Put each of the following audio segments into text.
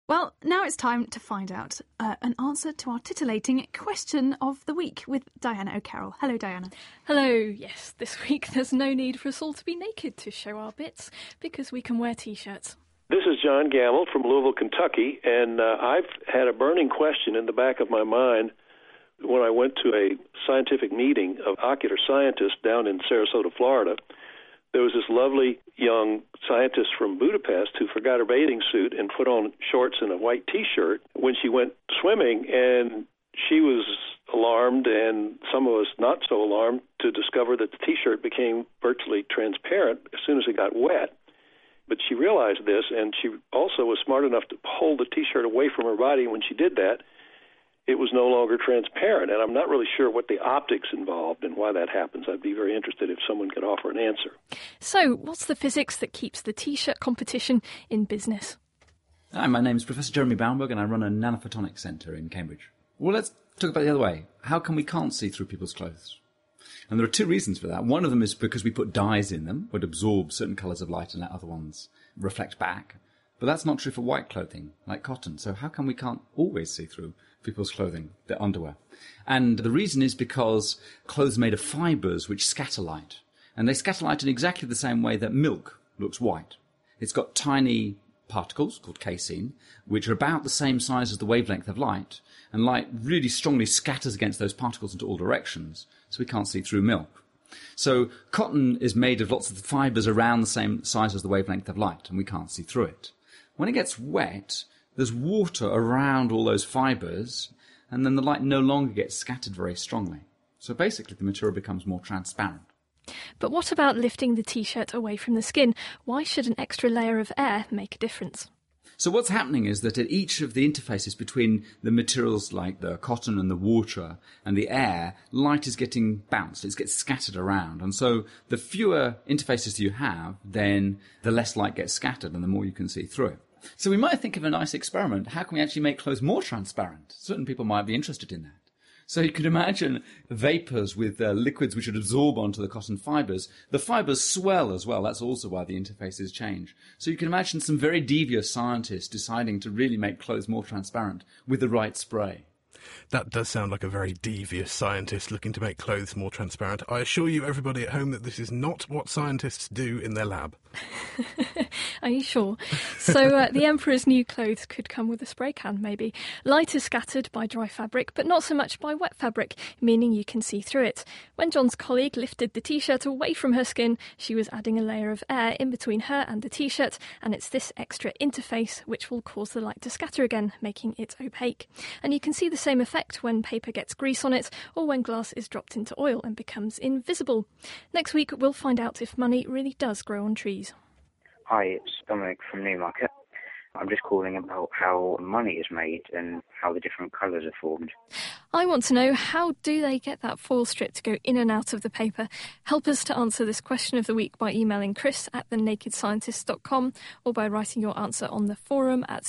Well, now it's time to find out an answer to our titillating question of the week with Diana O'Carroll. Hello, Diana. Hello. Yes, this week there's no need for us all to be naked to show our bits because we can wear T-shirts. This is John Gamble from Louisville, Kentucky, and I've had a burning question in the back of my mind when I went to a scientific meeting of ocular scientists down in Sarasota, Florida. There was this lovely young scientist from Budapest who forgot her bathing suit and put on shorts and a white T-shirt when she went swimming, and she was alarmed, and some of us not so alarmed, to discover that the T-shirt became virtually transparent as soon as it got wet. But she realized this, and she also was smart enough to hold the T-shirt away from her body, and when she did that, it was no longer transparent, and I'm not really sure what the optics involved and why that happens. I'd be very interested if someone could offer an answer. So, what's the physics that keeps the T-shirt competition in business? Hi, my name is Professor Jeremy Baumberg, and I run a nanophotonics centre in Cambridge. Well, let's talk about the other way. How come we can't see through people's clothes? And there are two reasons for that. One of them is because we put dyes in them, which absorb certain colours of light and let other ones reflect back. But that's not true for white clothing, like cotton. So how come we can't always see through people's clothing, their underwear? And the reason is because clothes are made of fibres which scatter light. And they scatter light in exactly the same way that milk looks white. It's got tiny particles, called casein, which are about the same size as the wavelength of light. And light really strongly scatters against those particles into all directions, so we can't see through milk. So cotton is made of lots of fibres around the same size as the wavelength of light, and we can't see through it. When it gets wet, there's water around all those fibres, and then the light no longer gets scattered very strongly. So basically the material becomes more transparent. But what about lifting the T-shirt away from the skin? Why should an extra layer of air make a difference? So what's happening is that at each of the interfaces between the materials like the cotton and the water and the air, light is getting bounced, it gets scattered around. And so the fewer interfaces you have, then the less light gets scattered and the more you can see through it. So we might think of a nice experiment. How can we actually make clothes more transparent? Certain people might be interested in that. So you could imagine vapours with liquids which would absorb onto the cotton fibres. The fibres swell as well. That's also why the interfaces change. So you can imagine some very devious scientists deciding to really make clothes more transparent with the right spray. That does sound like a very devious scientist looking to make clothes more transparent. I assure you, everybody at home, that this is not what scientists do in their lab. Are you sure? So the Emperor's new clothes could come with a spray can, maybe. Light is scattered by dry fabric, but not so much by wet fabric, meaning you can see through it. When John's colleague lifted the T-shirt away from her skin, she was adding a layer of air in between her and the T-shirt, and it's this extra interface which will cause the light to scatter again, making it opaque. And you can see the same effect when paper gets grease on it, or when glass is dropped into oil and becomes invisible. Next week, we'll find out if money really does grow on trees. Hi, it's Dominic from Newmarket. I'm just calling about how money is made and how the different colours are formed. I want to know, how do they get that foil strip to go in and out of the paper? Help us to answer this question of the week by emailing chris@thenakedscientist.com or by writing your answer on the forum at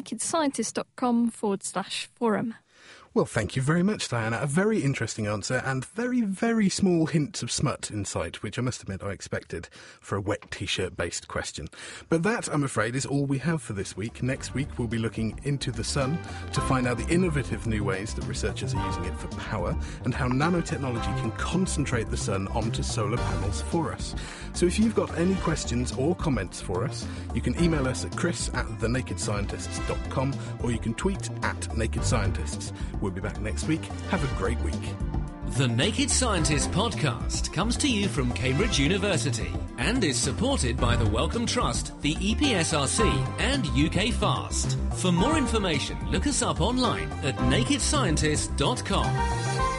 thenakedscientist.com/forum. Well, thank you very much, Diana. A very interesting answer and very, very small hints of smut inside, which I must admit I expected for a wet T-shirt based question. But that, I'm afraid, is all we have for this week. Next week, we'll be looking into the sun to find out the innovative new ways that researchers are using it for power and how nanotechnology can concentrate the sun onto solar panels for us. So if you've got any questions or comments for us, you can email us at chris@thenakedscientists.com or you can tweet @nakedscientists. We'll be back next week. Have a great week. The Naked Scientist podcast comes to you from Cambridge University and is supported by the Wellcome Trust, the EPSRC and UK FAST. For more information, look us up online at nakedscientist.com.